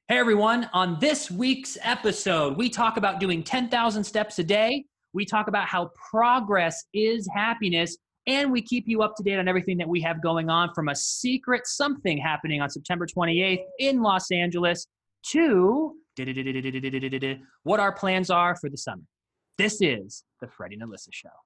Hey everyone, on this week's episode, we talk about doing 10,000 steps a day. We talk about how progress is happiness, and we keep you up to date on everything that we have going on, from a secret something happening on September 28th in Los Angeles to what our plans are for the summer. This is the Freddie and Alyssa Show.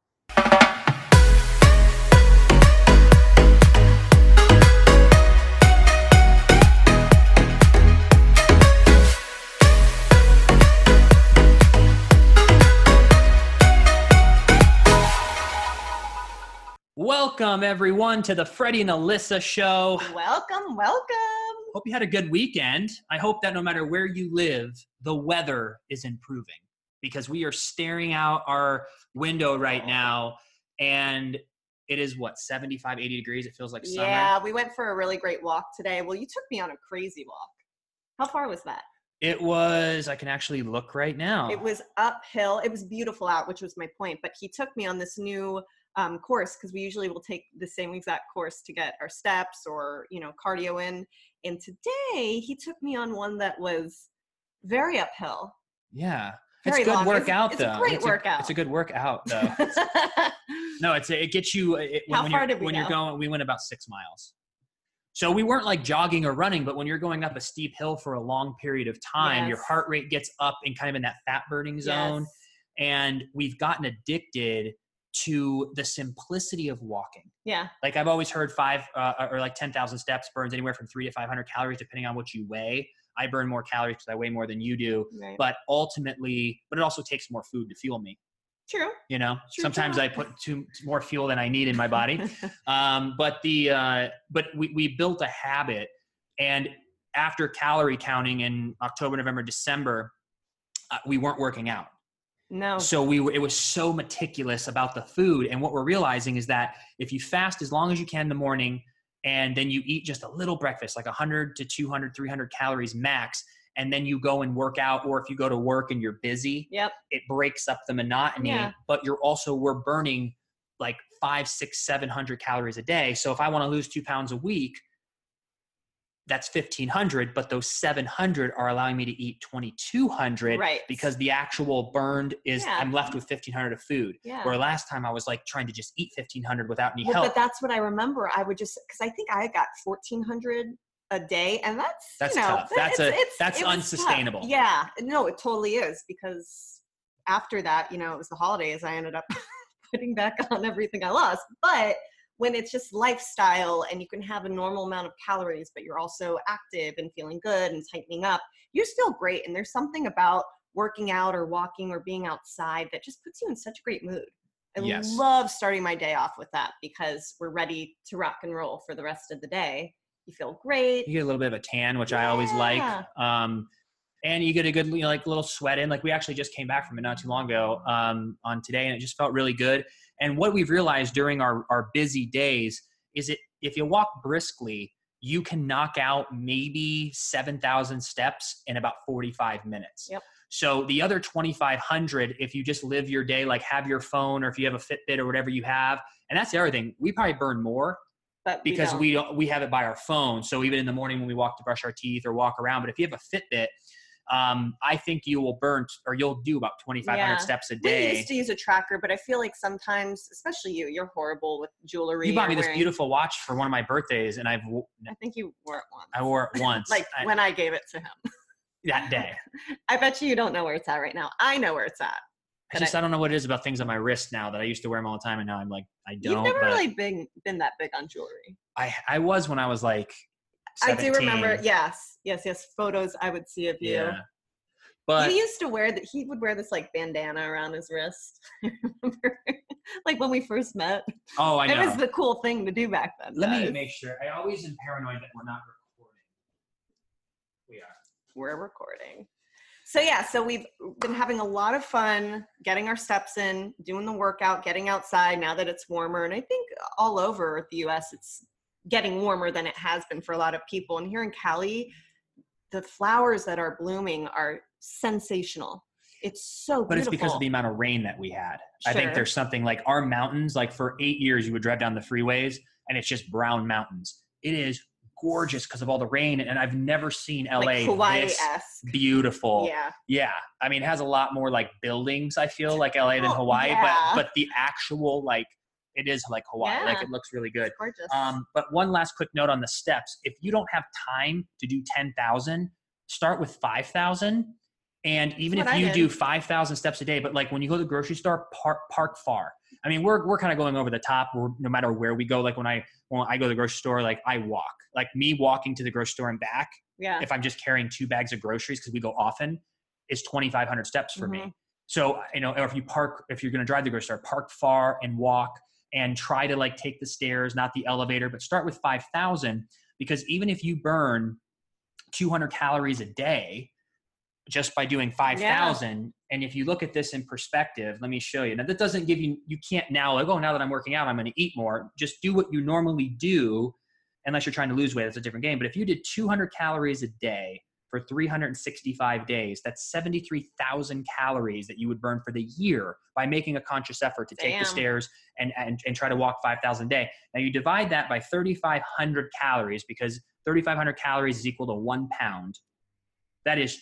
Welcome, everyone, to the Freddie and Alyssa Show. Welcome. Hope you had a good weekend. I hope that no matter where you live, the weather is improving, because we are staring out our window right now, and it is, 75, 80 degrees? It feels like summer. Yeah, we went for a really great walk today. Well, you took me on a crazy walk. How far was that? It was, I can actually look right now. It was uphill. It was beautiful out, which was my point. But he took me on this new course, because we usually will take the same exact course to get our steps or, cardio in. And today he took me on one that was very uphill. Yeah. Very it's a good long. workout, it's though. A great workout. It's a good workout, though. No, it gets you. How far did we go? You're going, we went about 6 miles. So we weren't like jogging or running, but when you're going up a steep hill for a long period of time, your heart rate gets up and kind of in that fat burning zone. Yes. And we've gotten addicted to the simplicity of walking. Yeah. Like I've always heard 10,000 steps burns anywhere from 300 to 500 calories, depending on what you weigh. I burn more calories because I weigh more than you do, right. but it also takes more food to fuel me. True. Sometimes I put more fuel than I need in my body. But we built a habit, and after calorie counting in October, November, December, we weren't working out. No. So it was so meticulous about the food. And what we're realizing is that if you fast as long as you can in the morning, and then you eat just a little breakfast, like 100 to 200, 300 calories max, and then you go and work out, or if you go to work and you're busy, it breaks up the monotony, but we're burning like 500, 600, 700 calories a day. So if I want to lose 2 pounds a week, that's 1,500, but those 700 are allowing me to eat 2,200, right? Because the actual burned is, I'm left with 1,500 of food. Yeah. Where last time I was like trying to just eat 1,500 without any help. But that's what I remember. I would just, because I think I got 1,400 a day, and that's tough. That's unsustainable. Tough. Yeah, no, it totally is, because after that, it was the holidays. I ended up putting back on everything I lost. But when it's just lifestyle and you can have a normal amount of calories, but you're also active and feeling good and tightening up, you just feel great. And there's something about working out or walking or being outside that just puts you in such a great mood. I love starting my day off with that, because we're ready to rock and roll for the rest of the day. You feel great. You get a little bit of a tan, which I always like. And you get a good, little sweat in. Like we actually just came back from it not too long ago on today, and it just felt really good. And what we've realized during our busy days is if you walk briskly, you can knock out maybe 7,000 steps in about 45 minutes. Yep. So the other 2,500, if you just live your day, like have your phone, or if you have a Fitbit or whatever you have, and that's the other thing, we probably burn more. But because we have it by our phone. So even in the morning when we walk to brush our teeth or walk around, but if you have a Fitbit, I think you'll do about 2,500 steps a day. We used to use a tracker, but I feel like sometimes, especially you're horrible with jewelry. You bought me this beautiful watch for one of my birthdays, and I think you wore it once. I wore it once. When I gave it to him. That day. I bet you don't know where it's at right now. I know where it's at. I don't know what it is about things on my wrist now that I used to wear them all the time, and now I'm like, I don't. You've never really been that big on jewelry. I was when I was like 17. I do remember. Yes. Photos I would see of you. Yeah. But he used to wear that. He would wear this like bandana around his wrist. I remember, like when we first met. Oh, I know. It was the cool thing to do back then. Let me make sure. I always am paranoid that we're not recording. We are. We're recording. So we've been having a lot of fun getting our steps in, doing the workout, getting outside now that it's warmer. And I think all over the U.S. it's getting warmer than it has been for a lot of people. And here in Cali, the flowers that are blooming are sensational. It's so beautiful. But it's because of the amount of rain that we had. Sure. I think there's something like our mountains, like for 8 years, you would drive down the freeways and it's just brown mountains. It is gorgeous because of all the rain. And I've never seen LA like this Hawaii-esque. beautiful. Yeah. Yeah. I mean, it has a lot more like buildings, I feel like LA than Hawaii, yeah. but the actual, like, it is like Hawaii. Yeah. Like, it looks really good. It's gorgeous. But one last quick note on the steps. If you don't have time to do 10,000, start with 5,000. And even if you do 5,000 steps a day, but like when you go to the grocery store, park far. I mean, we're kind of going over the top no matter where we go. Like when I go to the grocery store, like I walk, like me walking to the grocery store and back. Yeah. If I'm just carrying 2 bags of groceries, cause we go often, is 2,500 steps for me. So, you know, or if you're going to drive the grocery store, park far and walk and try to like take the stairs, not the elevator, but start with 5,000, because even if you burn 200 calories a day, just by doing 5,000. And if you look at this in perspective, let me show you. Now that doesn't give you can't now like, oh, now that I'm working out, I'm going to eat more. Just do what you normally do. Unless you're trying to lose weight, that's a different game. But if you did 200 calories a day for 365 days, that's 73,000 calories that you would burn for the year by making a conscious effort to take the stairs and try to walk 5,000 a day. Now you divide that by 3,500 calories, because 3,500 calories is equal to 1 pound. That is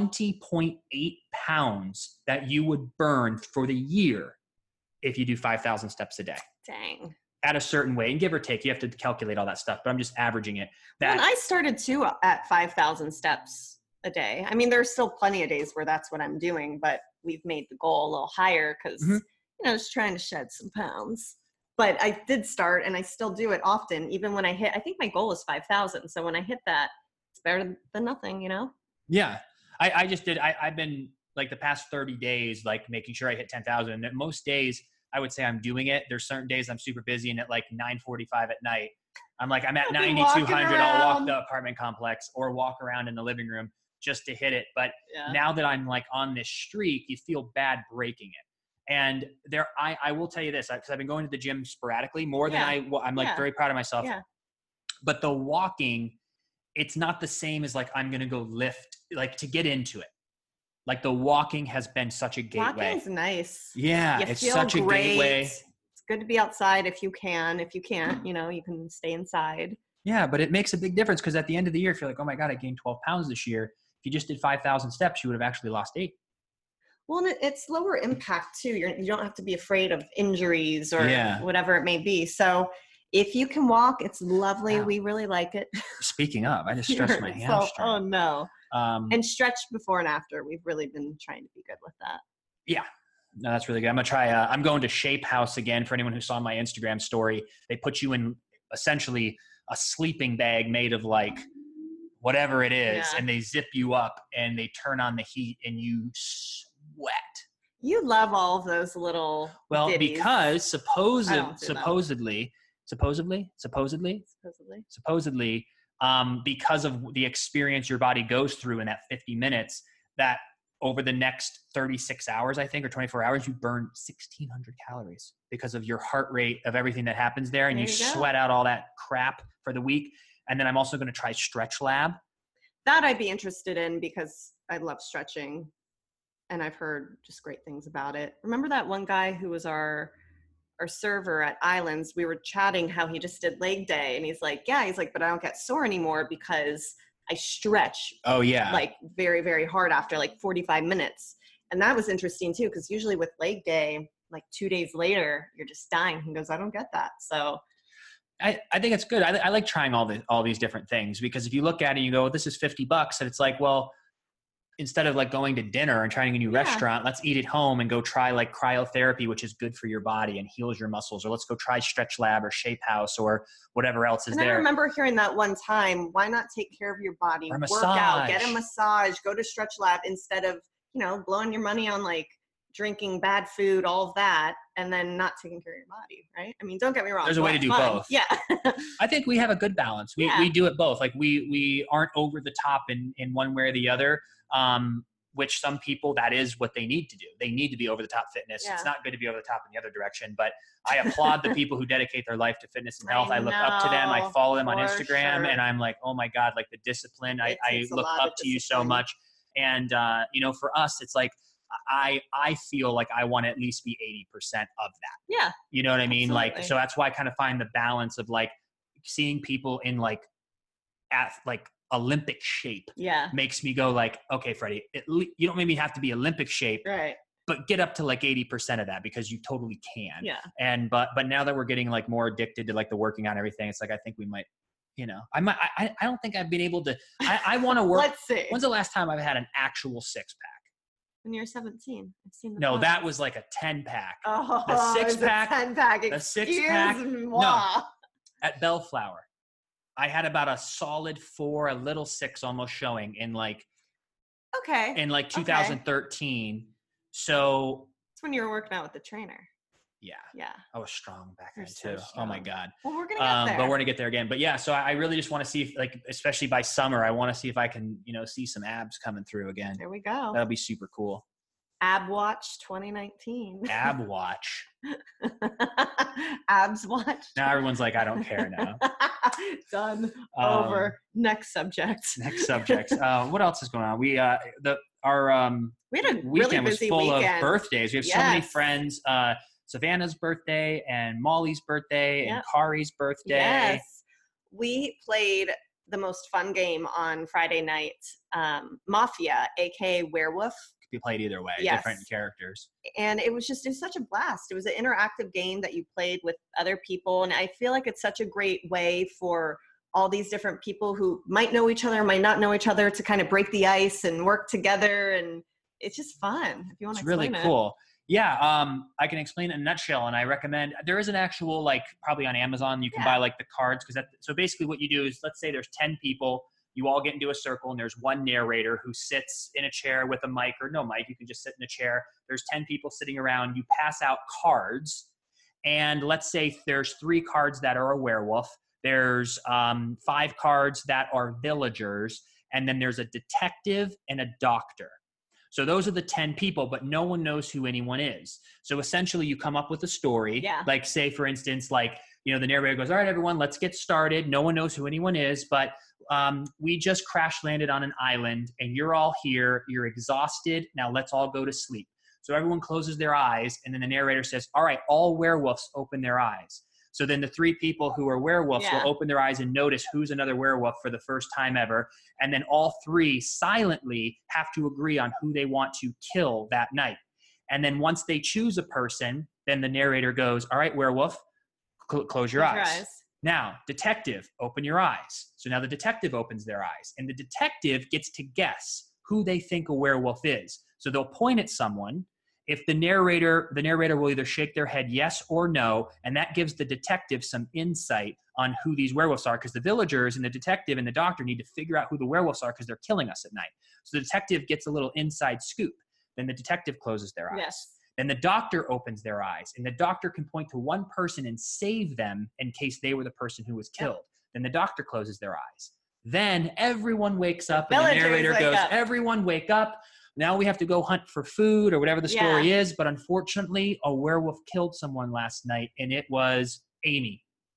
20.8 pounds that you would burn for the year if you do 5,000 steps a day. Dang. At a certain weight, and give or take, you have to calculate all that stuff, but I'm just averaging it. And I started too at 5,000 steps a day. I mean, there's still plenty of days where that's what I'm doing, but we've made the goal a little higher because, you know, just trying to shed some pounds. But I did start, and I still do it often, even when I think my goal is 5,000. So when I hit that, it's better than nothing, you know? Yeah. I just did. I've been like the past 30 days, like making sure I hit 10,000. And most days I would say I'm doing it. There's certain days I'm super busy, and at like 9:45 at night, I'm at 9,200. I'll walk the apartment complex or walk around in the living room just to hit it. But now that I'm like on this streak, you feel bad breaking it. And I will tell you this, because I've been going to the gym sporadically more than I'm like very proud of myself. Yeah. But the walking, it's not the same as like, I'm going to go lift, like to get into it. Like the walking has been such a gateway. Walking's nice. Yeah. It's such a gateway. It's good to be outside if you can. If you can't, you know, you can stay inside. Yeah. But it makes a big difference, because at the end of the year, if you're like, oh my God, I gained 12 pounds this year. If you just did 5,000 steps, you would have actually lost 8. Well, and it's lower impact too. You don't have to be afraid of injuries or whatever it may be. So if you can walk, it's lovely. Wow. We really like it. Speaking of, I just stretched my hamstring. Oh no. And stretch before and after. We've really been trying to be good with that. Yeah. No, that's really good. I'm going to try. I'm going to Shape House again. For anyone who saw my Instagram story, they put you in essentially a sleeping bag made of like whatever it is. And they zip you up and they turn on the heat and you sweat. You love all of those little ditties. Because supposedly, because of the experience your body goes through in that 50 minutes, that over the next 36 hours, I think, or 24 hours, you burn 1,600 calories because of your heart rate, of everything that happens there. And you sweat out all that crap for the week. And then I'm also going to try Stretch Lab. That I'd be interested in, because I love stretching and I've heard just great things about it. Remember that one guy who was our server at Islands? We were chatting how he just did leg day, and he's like, but I don't get sore anymore because I stretch like very, very hard after like 45 minutes. And that was interesting too, because usually with leg day, like 2 days later, you're just dying. He goes, I don't get that. So I think it's good. I like trying all these different things, because if you look at it, you go, this is $50. And it's like, well, instead of like going to dinner and trying a new restaurant, let's eat at home and go try like cryotherapy, which is good for your body and heals your muscles. Or let's go try Stretch Lab or Shape House or whatever else is there. I remember hearing that one time, why not take care of your body, work out, get a massage, go to Stretch Lab, instead of, you know, blowing your money on like drinking bad food, all of that, and then not taking care of your body, right? I mean, don't get me wrong. There's a way to do both. Yeah. I think we have a good balance. We do it both. Like we aren't over the top in one way or the other. Which some people, that is what they need to do. They need to be over the top fitness. It's not good to be over the top in the other direction, but I applaud the people who dedicate their life to fitness and health. I look up to them. I follow them on Instagram and I'm like, oh my God, like the discipline. I look up to you so much. And, you know, for us, it's like, I feel like I want to at least be 80% of that. Yeah. You know what I mean? Absolutely. Like, so that's why I kind of find the balance of like seeing people in like like Olympic shape Yeah. makes me go like, okay, Freddie, you don't maybe have to be Olympic shape, Right. but get up to like 80% of that because you totally can. Yeah. And, but now that we're getting like more addicted to like the working out and everything, it's like, I think we might, I don't think I've been able to, I want to work. Let's see. When's the last time I've had an actual 6-pack? When you're 17. I've seen the No, photos. that was like a 10-pack. Oh, the 6-pack. 10-pack. The 6-pack. No. At Bellflower, I had about a solid 4, a little 6 almost showing in like 2013. So it's when you were working out with the trainer. Yeah. I was strong back then so too. Oh my God. Well, we're going to get there. But we're going to get there again. But yeah, so I really just want to see if, like, especially by summer, I want to see if I can, see some abs coming through again. There we go. That'll be super cool. Ab Watch 2019. Ab Watch. Abs Watch. Now everyone's like, I don't care now. Done. Over. Next subject. What else is going on? We had a weekend really was busy full of birthdays. We have so many friends. Savannah's birthday and Molly's birthday and Kari's birthday. Yes. We played the most fun game on Friday night, Mafia, aka Werewolf. Be played either way, different characters. And it was such a blast. It was an interactive game that you played with other people. And I feel like it's such a great way for all these different people who might know each other, might not know each other, to kind of break the ice and work together. And it's just fun. If you want to explain it. It's really cool. Yeah, I can explain it in a nutshell, and I recommend there is an actual, like, probably on Amazon you can buy like the cards, because so basically what you do is, let's say there's 10 people, you all get into a circle, and there's one narrator who sits in a chair with a mic, or no mic, you can just sit in a chair. There's 10 people sitting around. You pass out cards, and let's say there's 3 cards that are a werewolf. There's 5 cards that are villagers, and then there's a detective and a doctor. So those are the 10 people, but no one knows who anyone is. So essentially you come up with a story. Yeah. Like, say, for instance, like, the narrator goes, all right, everyone, let's get started. No one knows who anyone is, but we just crash landed on an island and you're all here. You're exhausted. Now let's all go to sleep. So everyone closes their eyes, and then the narrator says, all right, all werewolves open their eyes. So then the 3 people who are werewolves will open their eyes and notice who's another werewolf for the first time ever. And then all 3 silently have to agree on who they want to kill that night. And then once they choose a person, then the narrator goes, all right, werewolf, close your eyes. Now, detective, open your eyes. So now the detective opens their eyes, and the detective gets to guess who they think a werewolf is. So they'll point at someone. If the narrator will either shake their head yes or no, and that gives the detective some insight on who these werewolves are, because the villagers and the detective and the doctor need to figure out who the werewolves are because they're killing us at night. So the detective gets a little inside scoop. Then the detective closes their eyes. Yes. Then the doctor opens their eyes, and the doctor can point to one person and save them in case they were the person who was killed. Then the doctor closes their eyes. Then everyone wakes up, and the narrator goes, everyone wake up. Now we have to go hunt for food or whatever the story is. But unfortunately, a werewolf killed someone last night, and it was Amy.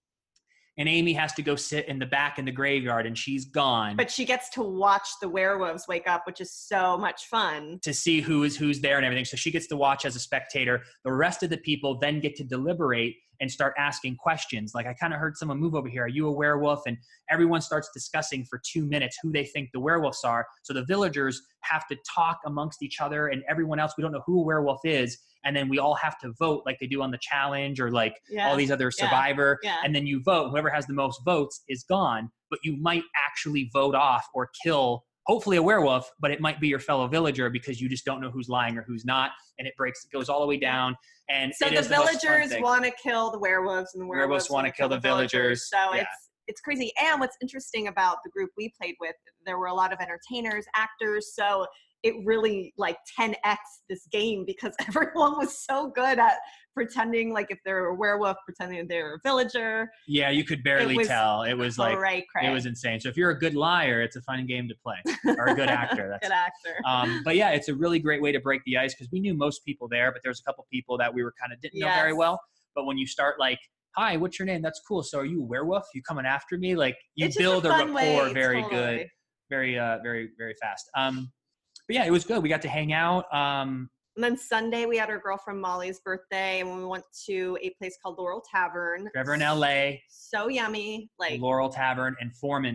And Amy has to go sit in the back in the graveyard, and she's gone. But she gets to watch the werewolves wake up, which is so much fun. To see who's there and everything. So she gets to watch as a spectator. The rest of the people then get to deliberate and start asking questions. Like, I kind of heard someone move over here. Are you a werewolf? And everyone starts discussing for 2 minutes who they think the werewolves are. So the villagers have to talk amongst each other, and everyone else, we don't know who a werewolf is. And then we all have to vote like they do on the challenge or like all these other Survivor. Yeah. And then you vote. Whoever has the most votes is gone. But you might actually vote off or kill, hopefully, a werewolf, but it might be your fellow villager because you just don't know who's lying or who's not. And it goes all the way down. And so the villagers want to kill the werewolves, and the werewolves want to kill the villagers. So it's crazy. And what's interesting about the group we played with, there were a lot of entertainers, actors. So it really like 10x this game because everyone was so good at pretending like if they're a werewolf, pretending they're a villager. Yeah, you could barely tell. It was like, it was insane. So if you're a good liar, it's a fun game to play, or a good actor. That's good actor. But yeah, it's a really great way to break the ice because we knew most people there, but there's a couple people that we were kind of didn't know very well. But when you start like, hi, what's your name? That's cool. So are you a werewolf? You coming after me? Like you build a rapport very good, very, very, very fast. But yeah, it was good. We got to hang out. And then Sunday we had our girlfriend Molly's birthday, and we went to a place called Laurel Tavern. Trevor in LA. So yummy. Like Laurel Tavern and Foreman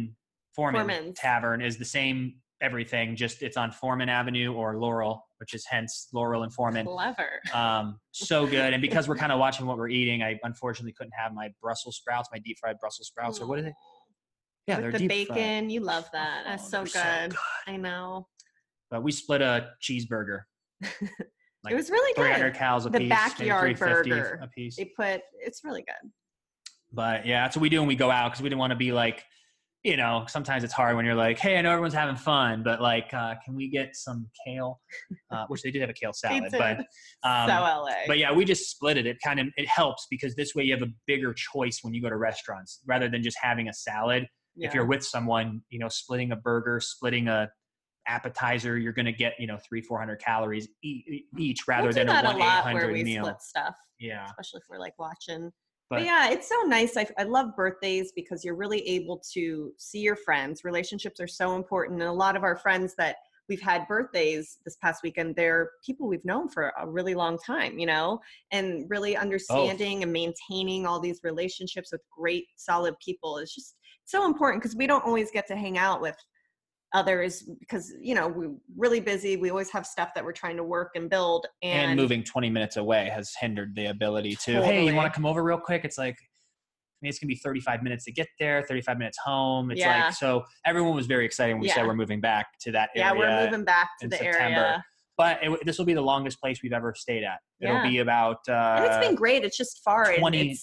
Foreman's Tavern is the same everything, just it's on Foreman Avenue or Laurel, which is hence Laurel and Foreman. Clever. So good. And because we're kind of watching what we're eating, I unfortunately couldn't have my Brussels sprouts, my deep fried Brussels sprouts, or what are they? Yeah, with they're the deep bacon. fried. You love that. That's so good. I know. But we split a cheeseburger. It was really good. 300 calories a piece. The backyard burger a piece. It's really good. But yeah, that's what we do when we go out, because we didn't want to be like, you know, sometimes it's hard when you're like, hey, I know everyone's having fun, but like, can we get some kale? Which they did have a kale salad, but so LA. But yeah, we just split it. It helps because this way you have a bigger choice when you go to restaurants rather than just having a salad. Yeah. If you're with someone, you know, splitting a burger, splitting a appetizer, you're going to get, you know, 300-400 calories each rather than a 1-800 meal. Split stuff. Yeah. Especially if we're like watching. But yeah, it's so nice. I love birthdays because you're really able to see your friends. Relationships are so important. And a lot of our friends that we've had birthdays this past weekend, they're people we've known for a really long time, you know, and really understanding and maintaining all these relationships with great, solid people is just so important because we don't always get to hang out with others because, you know, we're really busy. We always have stuff that we're trying to work and build. And moving 20 minutes away has hindered the ability to, totally. Hey, you want to come over real quick? It's like, I mean, it's going to be 35 minutes to get there, 35 minutes home. It's like, so everyone was very excited when we said we're moving back to that area. Yeah, we're moving back to the September. Area. But this will be the longest place we've ever stayed at. It'll be about... and it's been great. It's just far.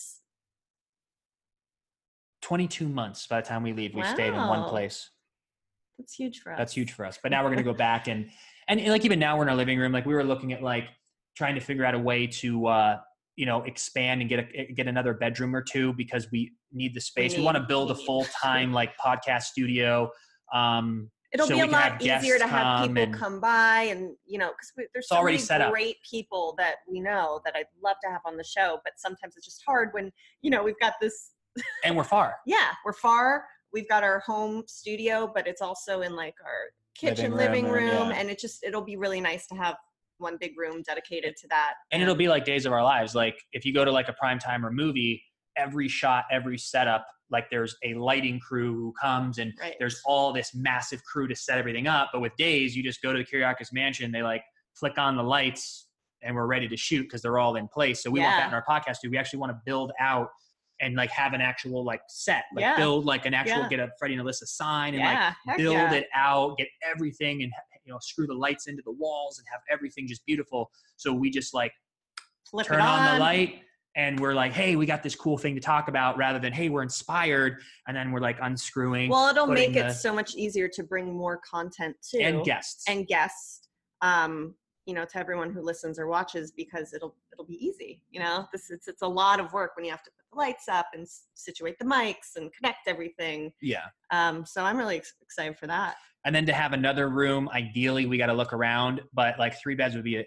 22 months by the time we leave. We've stayed in one place. That's huge for us. That's huge for us. But now we're going to go back and like even now we're in our living room. Like we were looking at like trying to figure out a way to you know, expand and get another bedroom or two because we need the space. We want to build a full-time like podcast studio. It'll be a lot easier to have people come by and, you know, because there's so many great people that we know that I'd love to have on the show. But sometimes it's just hard when, you know, we've got this. And we're far. Yeah, we're far. We've got our home studio, but it's also in like our kitchen, living room. And it'll be really nice to have one big room dedicated to that. And it'll be like Days of Our Lives. Like if you go to like a primetime or movie, every shot, every setup, like there's a lighting crew who comes and there's all this massive crew to set everything up. But with Days, you just go to the Kiriakis mansion, they like flick on the lights and we're ready to shoot because they're all in place. So we want that in our podcast too. We actually want to build out and like have an actual like set, like build like an actual, get a Freddie and Alyssa sign and like build it out, get everything and, you know, screw the lights into the walls and have everything just beautiful. So we just like turn on the light and we're like, hey, we got this cool thing to talk about rather than, hey, we're inspired. And then we're like unscrewing. Well, it'll make it so much easier to bring more content too. And guests. You know, to everyone who listens or watches, because it'll be easy. You know, it's a lot of work when you have to put the lights up and situate the mics and connect everything. Yeah. So I'm really excited for that. And then to have another room, ideally we got to look around, but like 3 beds would be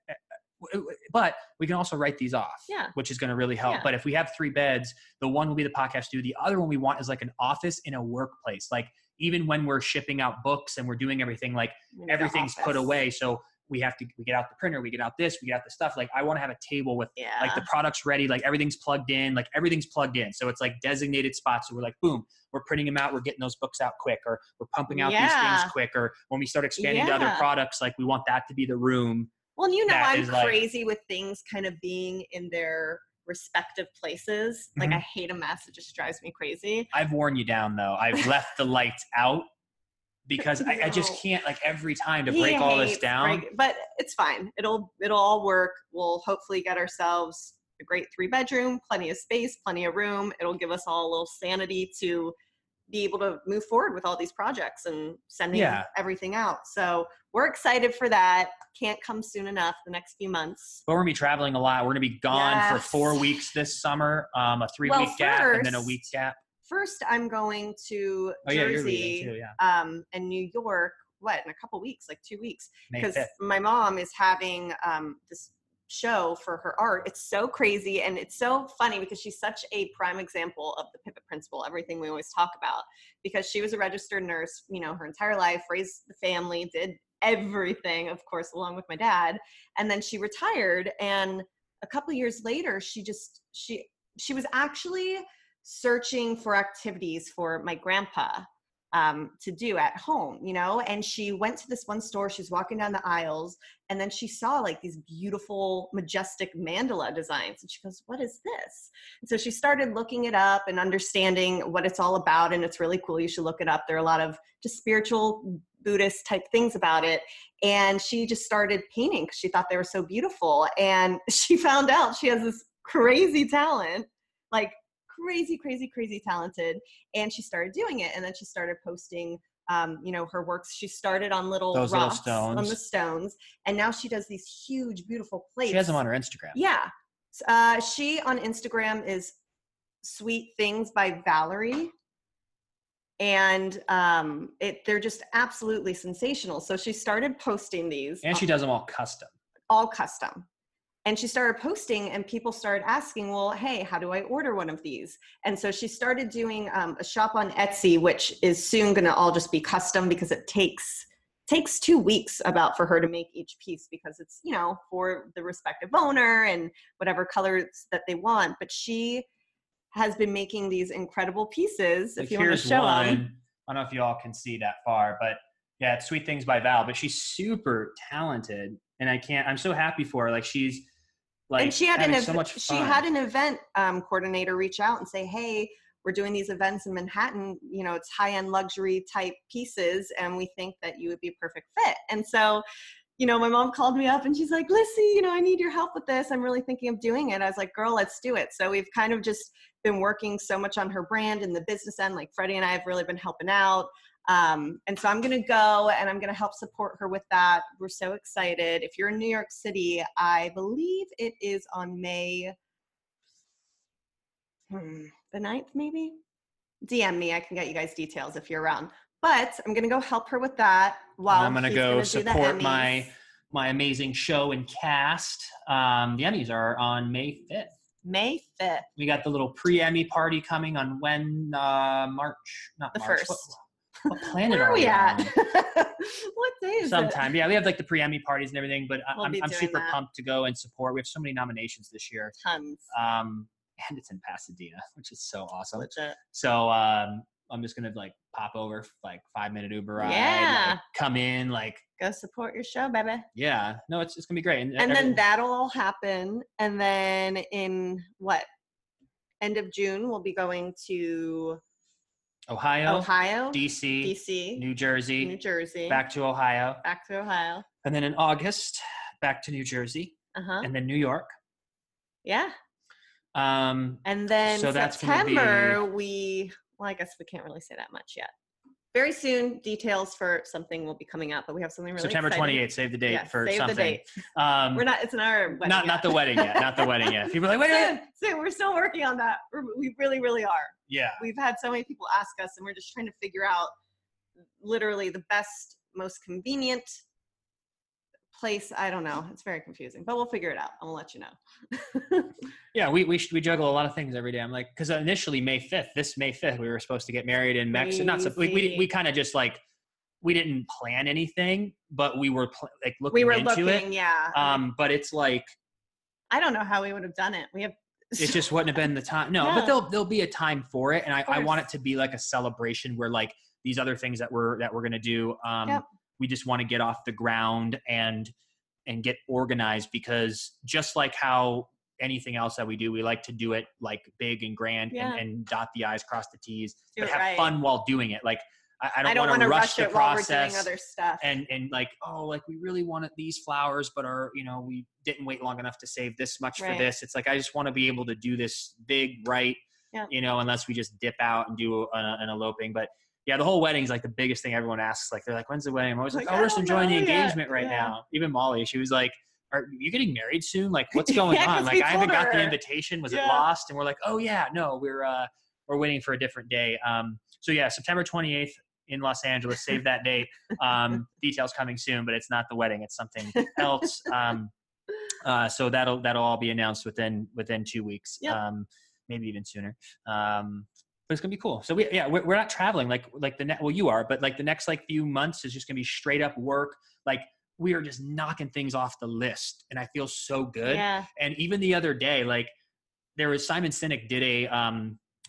but we can also write these off, which is going to really help. But if we have 3 beds, the one will be the podcast studio. The other one we want is like an office in a workplace. Like even when we're shipping out books and we're doing everything, like everything's put away. So we get out the printer, we get out this, we get out the stuff. Like I want to have a table with like the products ready, like everything's plugged in, So it's like designated spots. So we're like, boom, we're printing them out. We're getting those books out quick, or we're pumping out these things quick. Or when we start expanding to other products, like we want that to be the room. Well, you know, I'm crazy with things kind of being in their respective places. Like I hate a mess. It just drives me crazy. I've worn you down though. I've left the lights out. Because I just can't like every time to break all this down. But it's fine. It'll all work. We'll hopefully get ourselves a great 3-bedroom, plenty of space, plenty of room. It'll give us all a little sanity to be able to move forward with all these projects and sending everything out. So we're excited for that. Can't come soon enough the next few months. But we're going to be traveling a lot. We're going to be gone for 4 weeks this summer, a 3-week gap and then a week gap. First, I'm going to Jersey and New York, in a couple weeks, like 2 weeks. Because my mom is having this show for her art. It's so crazy and it's so funny because she's such a prime example of the pivot principle, everything we always talk about. Because she was a registered nurse, you know, her entire life, raised the family, did everything, of course, along with my dad. And then she retired. And a couple years later, she was actually searching for activities for my grandpa to do at home, you know? And she went to this one store, she's walking down the aisles, and then she saw like these beautiful, majestic mandala designs. And she goes, what is this? And so she started looking it up and understanding what it's all about. And it's really cool. You should look it up. There are a lot of just spiritual Buddhist type things about it. And she just started painting because she thought they were so beautiful. And she found out she has this crazy talent, like crazy talented. And she started doing it. And then she started posting, you know, her works. She started on Those little rocks stones. on the stones. And now she does these huge, beautiful plates. She has them on her Instagram. Yeah. She on Instagram is Sweet Things by Valerie. And they're just absolutely sensational. So she started posting these. And she does them all custom. All custom. And she started posting and people started asking, well, hey, how do I order one of these? And so she started doing a shop on Etsy, which is soon going to all just be custom because it takes 2 weeks about for her to make each piece because it's, you know, for the respective owner and whatever colors that they want. But she has been making these incredible pieces. If you want to show them. I don't know if you all can see that far, but yeah, it's Sweet Things by Val, but she's super talented and I'm so happy for her. Like she's like, and she had so much fun. She had an event coordinator reach out and say, hey, we're doing these events in Manhattan, you know, it's high-end luxury type pieces. And we think that you would be a perfect fit. And so, you know, my mom called me up and she's like, Lissy, you know, I need your help with this. I'm really thinking of doing it. I was like, girl, let's do it. So we've kind of just been working so much on her brand and the business end. Like Freddie and I have really been helping out. And so I'm going to go and I'm going to help support her with that. We're so excited. If you're in New York City, I believe it is on May the 9th, maybe. DM me. I can get you guys details if you're around. But I'm going to go help her with that while I'm going to go support my amazing show and cast. The Emmys are on May 5th. May 5th. We got the little pre-Emmy party coming on March, not the March. 1st. What planet Where are we at? on? What day is Sometime. Yeah, we have like the pre-Emmy parties and everything, but We'll I'm super pumped to go and support. We have so many nominations this year. Tons. And it's in Pasadena, which is so awesome. Legit. So I'm just gonna like pop over for like 5-minute Uber ride. Yeah. Like, come in, like go support your show, baby. Yeah. No, it's gonna be great. And then that'll all happen. And then in end of June, we'll be going to Ohio, DC, New Jersey, back to Ohio. And then in August, back to New Jersey. And then New York. Yeah. And then so September, well, I guess we can't really say that much yet. Very soon, details for something will be coming up, but we have something really September exciting. 28th, save the date for save something. The date. It's not our wedding not the wedding yet. Not the wedding yet. People are like, wait. Soon, we're still working on that. We really, really are. Yeah. We've had so many people ask us, and we're just trying to figure out literally the best, most convenient place. I don't know. It's very confusing, but we'll figure it out. I'm gonna let you know. Yeah, we juggle a lot of things every day. I'm like, because initially May 5th, we were supposed to get married in Mexico. We kind of just like, we didn't plan anything, but we were looking into it. Yeah. But it's like, I don't know how we would have done it. It just wouldn't have been the time. No, Yeah. but there'll be a time for it, and I want it to be like a celebration where like these other things that we're gonna do. We just want to get off the ground and get organized, because just like how anything else that we do, we like to do it like big and grand and dot the I's, cross the T's, but have fun while doing it. Like I don't want to rush the process while we're doing other stuff. And like, oh, like we really wanted these flowers, but we didn't wait long enough to save this much for this. It's like, I just want to be able to do this big, right. Unless we just dip out and do an eloping. But yeah, the whole wedding's like the biggest thing everyone asks. Like, they're like, when's the wedding? I'm always like, we're just enjoying the engagement right now. Even Molly, she was like, are you getting married soon? Like, what's going on? Like, I haven't got the invitation. Was it lost? And we're like, oh yeah, no, we're waiting for a different day. So yeah, September 28th in Los Angeles, save that date. Details coming soon, but it's not the wedding. It's something else. So that'll all be announced within 2 weeks. Maybe even sooner. But it's gonna be cool. So we're not traveling like you are, but like the next like few months is just gonna be straight up work. Like, we are just knocking things off the list, and I feel so good. Yeah. And even the other day, like, there was Simon Sinek did a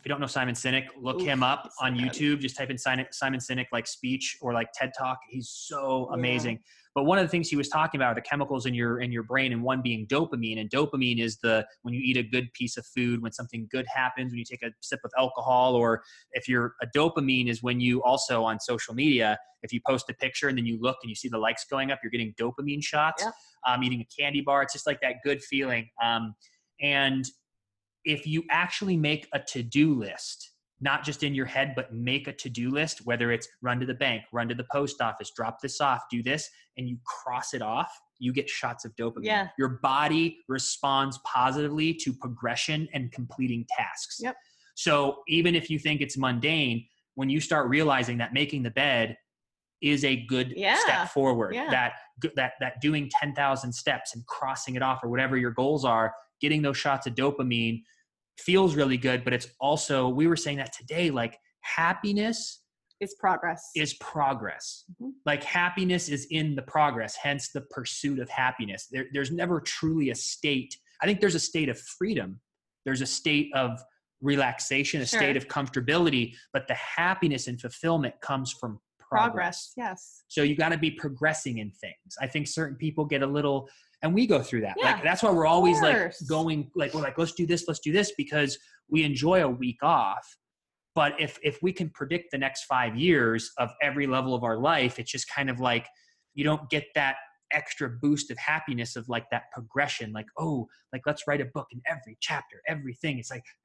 If you don't know Simon Sinek, look him up on YouTube. Just type in Simon Sinek, like speech or like TED Talk. He's so amazing. But one of the things he was talking about are the chemicals in your brain, and one being dopamine. And dopamine is when you eat a good piece of food, when something good happens, when you take a sip of alcohol, or if you're a dopamine is when you also on social media, if you post a picture and then you look and you see the likes going up, you're getting dopamine shots. Eating a candy bar, it's just like that good feeling. And if you actually make a to-do list, not just in your head, but make a to-do list, whether it's run to the bank, run to the post office, drop this off, do this, and you cross it off, you get shots of dopamine. Yeah. Your body responds positively to progression and completing tasks. Yep. So even if you think it's mundane, when you start realizing that making the bed is a good step forward, that doing 10,000 steps and crossing it off, or whatever your goals are, getting those shots of dopamine feels really good. But it's also, we were saying that today, like happiness is progress. Mm-hmm. Like happiness is in the progress, hence the pursuit of happiness. There's never truly a state. I think there's a state of freedom. There's a state of relaxation, a state of comfortability, but the happiness and fulfillment comes from progress. Yes. So you got to be progressing in things. I think certain people get a little, and we go through that. Like, that's why we're always like going, like, we're like, let's do this, because we enjoy a week off. But if we can predict the next 5 years of every level of our life, it's just kind of like, you don't get that extra boost of happiness of like that progression. Like, oh, like let's write a book in every chapter, everything. It's like,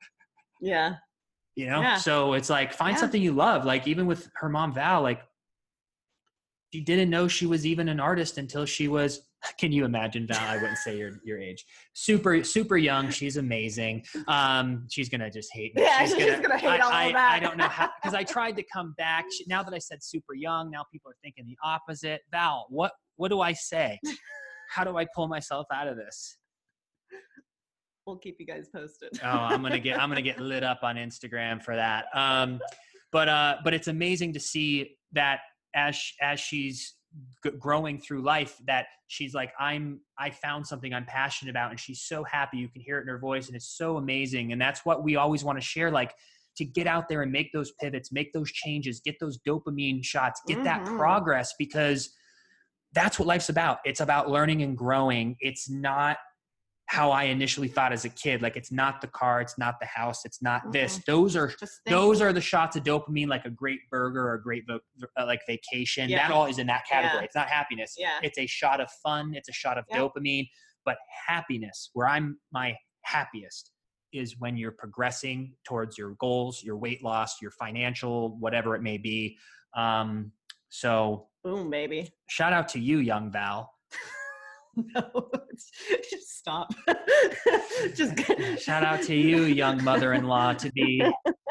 so it's like, find something you love. Like even with her mom, Val, like she didn't know she was even an artist until she was, can you imagine, Val? I wouldn't say your age. Super, super young. She's amazing. She's going to just hate me. Yeah, she's going to hate all of that. I don't know how, because I tried to come back. Now that I said super young, now people are thinking the opposite. Val, what do I say? How do I pull myself out of this? We'll keep you guys posted. Oh, I'm gonna get lit up on Instagram for that. But it's amazing to see that as she's growing through life, that she's like, I found something I'm passionate about, and she's so happy. You can hear it in her voice, and it's so amazing. And that's what we always want to share, like to get out there and make those pivots, make those changes, get those dopamine shots, get that progress, because that's what life's about. It's about learning and growing. It's not how I initially thought as a kid. Like it's not the car, it's not the house, it's not this. Those are the shots of dopamine, like a great burger or a great like vacation. That all is in that category. It's not happiness. It's a shot of fun. It's a shot of dopamine. But happiness, where I'm my happiest, is when you're progressing towards your goals, your weight loss, your financial, whatever it may be. So boom, baby. Shout out to you, young Val. No, just stop. Just shout out to you, young mother-in-law to be.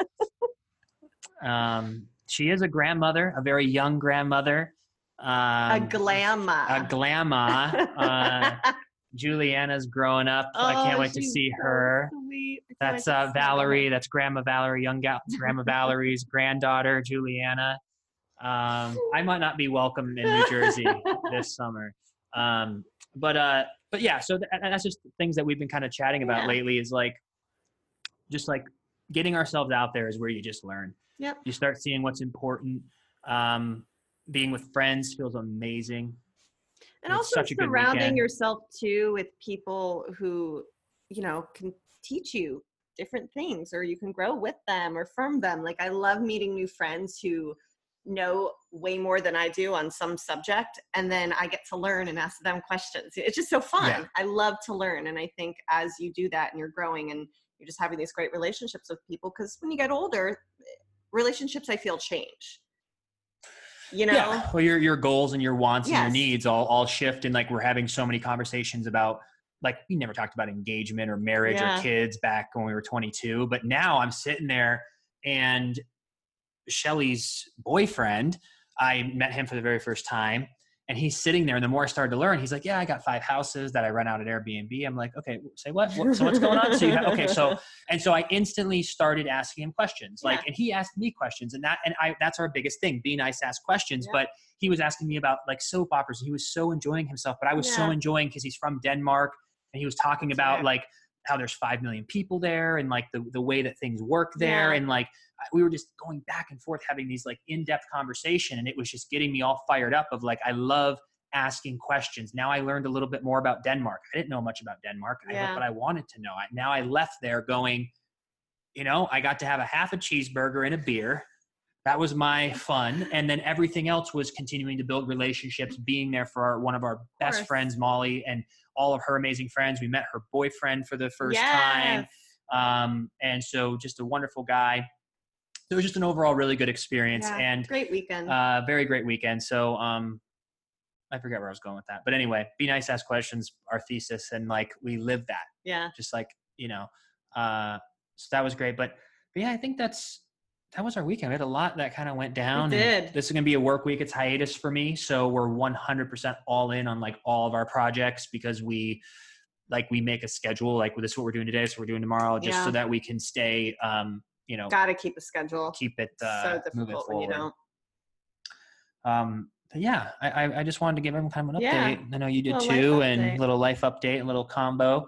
She is a grandmother, a very young grandmother. A glamma. Juliana's growing up. I can't wait to see her. Sweet. That's Valerie. That's Grandma Valerie, Grandma Valerie's granddaughter, Juliana. I might not be welcome in New Jersey this summer. But yeah, so that's just things that we've been kind of chatting about lately, is like, just like getting ourselves out there is where you just learn. Yep. You start seeing what's important. Being with friends feels amazing. And also surrounding yourself too with people who, can teach you different things, or you can grow with them or from them. Like I love meeting new friends who know way more than I do on some subject, and then I get to learn and ask them questions. It's just so fun. Yeah. I love to learn, and I think as you do that and you're growing and you're just having these great relationships with people, because when you get older, relationships I feel change. Yeah. Well, your goals and your wants and your needs all shift, and like we're having so many conversations about, like we never talked about engagement or marriage or kids back when we were 22, but now I'm sitting there and Shelly's boyfriend, I met him for the very first time, and he's sitting there, and the more I started to learn, he's like, yeah, I got 5 houses that I rent out at Airbnb. I'm like, okay, say what? So what's going on? So I instantly started asking him questions, like, and he asked me questions, and that's our biggest thing, be nice, ask questions. But he was asking me about like soap operas. He was so enjoying himself, but I was so enjoying, because he's from Denmark, and he was talking about like how there's 5 million people there and like the way that things work there. And like, we were just going back and forth having these like in-depth conversation, and it was just getting me all fired up of like, I love asking questions. Now I learned a little bit more about Denmark. I didn't know much about Denmark, but I wanted to know. Now I left there going, you know, I got to have a half a cheeseburger and a beer. That was my fun. And then everything else was continuing to build relationships, being there for one of our best friends, Molly, and all of her amazing friends. We met her boyfriend for the first time. And so just a wonderful guy. It was just an overall really good experience and great weekend. Very great weekend. So, I forget where I was going with that, but anyway, be nice, ask questions, our thesis. And like, we lived that. Yeah. Just like, you know, so that was great. But yeah, I think that was our weekend. We had a lot that kind of went down. We did. And this is going to be a work week. It's hiatus for me. So we're 100% all in on like all of our projects because we make a schedule, like this is what we're doing today. So we're doing tomorrow just so that we can stay, you know, got to keep a schedule. Keep it so difficult when you don't. But yeah, I just wanted to give everyone kind of an update. I know you did too, and little life update, a little combo.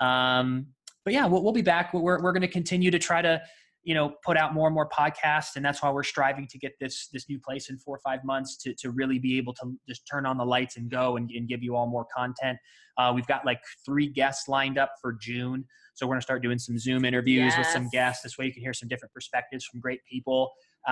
But yeah, we'll be back. We're going to continue to try to, you know, put out more and more podcasts. And that's why we're striving to get this new place in 4 or 5 months to really be able to just turn on the lights and go and give you all more content. We've got like 3 guests lined up for June. So we're going to start doing some Zoom interviews with some guests. This way you can hear some different perspectives from great people.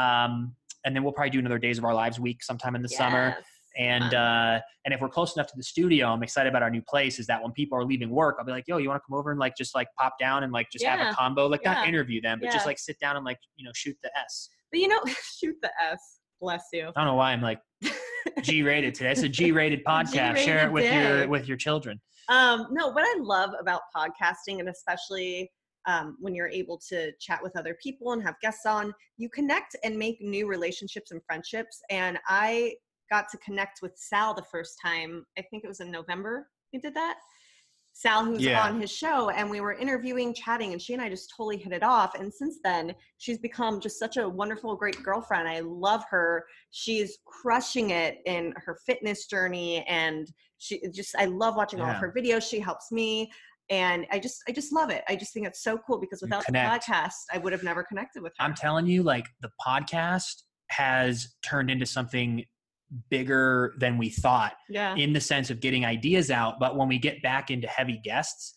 And then we'll probably do another Days of Our Lives week sometime in the summer. And if we're close enough to the studio, I'm excited about our new place, is that when people are leaving work, I'll be like, yo, you want to come over and like, just like pop down and like, just have a combo, like not interview them, but just like sit down and like, you know, shoot the S. But you know, shoot the S. Bless you. I don't know why I'm like G-rated today. It's a G-rated podcast. G-rated Share it with your children. No, what I love about podcasting, and especially when you're able to chat with other people and have guests on, you connect and make new relationships and friendships. And I got to connect with Sal the first time. I think it was in November we did that. Sal, who's on his show, and we were interviewing, chatting, and she and I just totally hit it off. And since then, she's become just such a wonderful, great girlfriend. I love her. She's crushing it in her fitness journey, and I love watching all of her videos. She helps me. And I just love it. I just think it's so cool because without the podcast, I would have never connected with her. I'm telling you, like, the podcast has turned into something bigger than we thought in the sense of getting ideas out. But when we get back into heavy guests,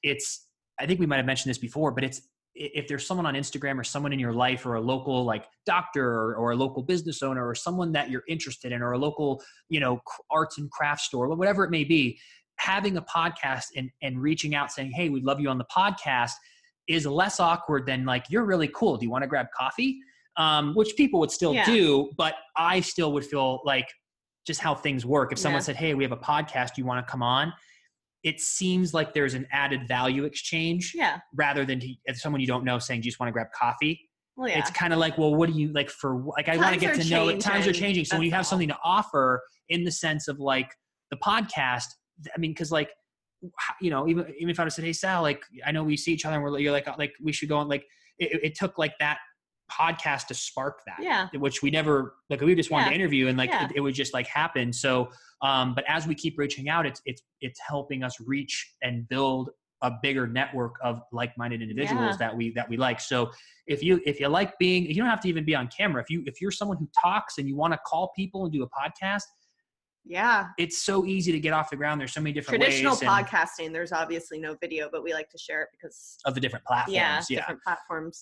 I think we might've mentioned this before, but if there's someone on Instagram or someone in your life or a local like doctor or a local business owner or someone that you're interested in or a local, you know, arts and crafts store, whatever it may be, having a podcast and reaching out saying, hey, we'd love you on the podcast is less awkward than like, you're really cool. Do you want to grab coffee? Which people would still do, but I still would feel like just how things work. If someone said, hey, we have a podcast, do you want to come on? It seems like there's an added value exchange rather than if someone you don't know saying, do you just want to grab coffee? Well, it's kind of like, well, what do you like I want to get to know it. Times are changing. So when you have something to offer in the sense of like the podcast, I mean, cause like, you know, even if I would have said, hey Sal, like, I know we see each other and you're like, we should go on, like, it took like that podcast to spark that, which we never, like, we just wanted to interview and like, it would just like happen. So, but as we keep reaching out, it's helping us reach and build a bigger network of like-minded individuals that we like. So if you like you don't have to even be on camera. If you're someone who talks and you want to call people and do a podcast, it's so easy to get off the ground. There's so many different traditional ways. Podcasting, there's obviously no video, but we like to share it because of the different platforms. Different platforms.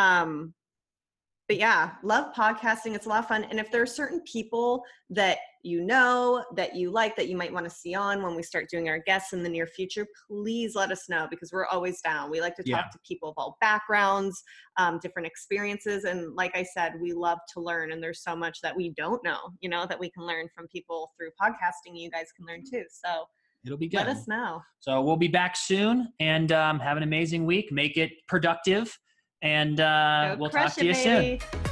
But yeah, love podcasting. It's a lot of fun. And if there are certain people that you know, that you like, that you might want to see on when we start doing our guests in the near future, please let us know because we're always down. We like to talk to people of all backgrounds, different experiences. And like I said, we love to learn. And there's so much that we don't know, you know, that we can learn from people through podcasting. You guys can learn too. So it'll be good. Let us know. So we'll be back soon and have an amazing week. Make it productive. And we'll talk to you soon.